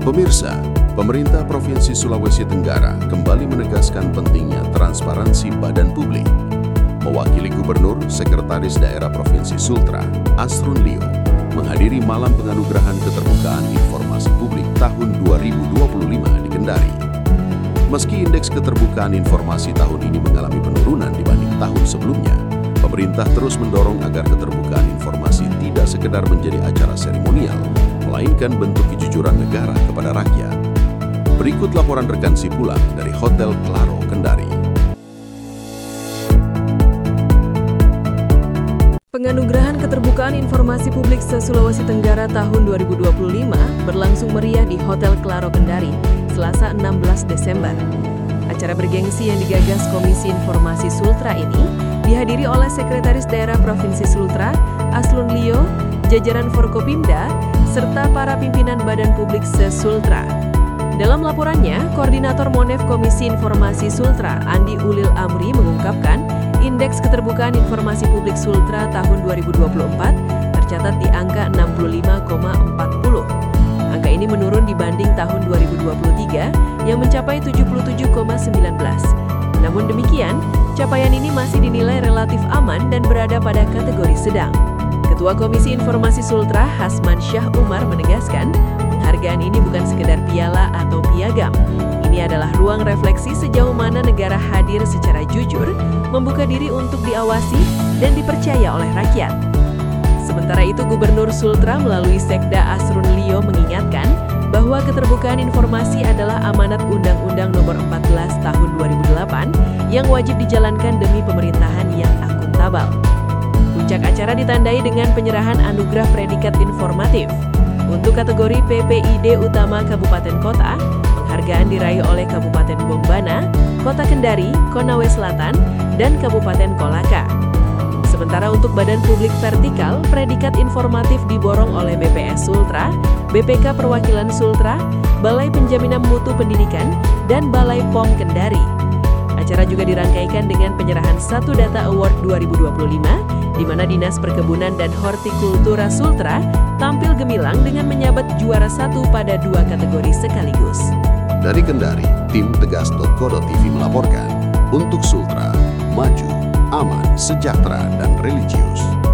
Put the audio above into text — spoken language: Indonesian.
Pemirsa, pemerintah Provinsi Sulawesi Tenggara kembali menegaskan pentingnya transparansi badan publik. Mewakili Gubernur, Sekretaris Daerah Provinsi Sultra, Asrun Lio, menghadiri Malam Penganugerahan Keterbukaan Informasi Publik tahun 2025 di Kendari. Meski indeks keterbukaan informasi tahun ini mengalami penurunan dibanding tahun sebelumnya, pemerintah terus mendorong agar keterbukaan informasi tidak sekedar menjadi acara seremonial, melainkan bentuk kejujuran negara kepada rakyat. Berikut laporan rekan Sipulang dari Hotel Claro, Kendari. Penganugerahan Keterbukaan Informasi Publik se-Sulawesi Tenggara tahun 2025 berlangsung meriah di Hotel Claro, Kendari, Selasa 16 Desember. Acara bergengsi yang digagas Komisi Informasi Sultra ini dihadiri oleh Sekretaris Daerah Provinsi Sultra, Asrun Lio, jajaran Forkopimda, serta para pimpinan badan publik se-Sultra. Dalam laporannya, Koordinator Monef Komisi Informasi Sultra, Andi Ulil Amri, mengungkapkan Indeks Keterbukaan Informasi Publik Sultra tahun 2024 tercatat di angka 65,40. Angka ini menurun dibanding tahun 2023 yang mencapai 77,19. Namun demikian, capaian ini masih dinilai relatif aman dan berada pada kategori sedang. Ketua Komisi Informasi Sultra, Hasman Syah Umar, menegaskan penghargaan ini bukan sekedar piala atau piagam. Ini adalah ruang refleksi sejauh mana negara hadir secara jujur, membuka diri untuk diawasi dan dipercaya oleh rakyat. Sementara itu, Gubernur Sultra melalui Sekda Asrun Lio mengingatkan bahwa keterbukaan informasi adalah amanat Undang-Undang Nomor 14 Tahun 2008 yang wajib dijalankan demi pemerintahan yang akuntabel. Puncak acara ditandai dengan penyerahan anugerah predikat informatif. Untuk kategori PPID Utama Kabupaten Kota, penghargaan diraih oleh Kabupaten Bombana, Kota Kendari, Konawe Selatan, dan Kabupaten Kolaka. Sementara untuk Badan Publik Vertikal, predikat informatif diborong oleh BPS Sultra, BPK Perwakilan Sultra, Balai Penjaminan Mutu Pendidikan, dan Balai POM Kendari. Acara juga dirangkaikan dengan penyerahan Satu Data Award 2025, di mana Dinas Perkebunan dan Hortikultura Sultra tampil gemilang dengan menyabat juara satu pada 2 kategori sekaligus. Dari Kendari, tim Tegas.co.tv melaporkan, untuk Sultra, maju, aman, sejahtera, dan religius.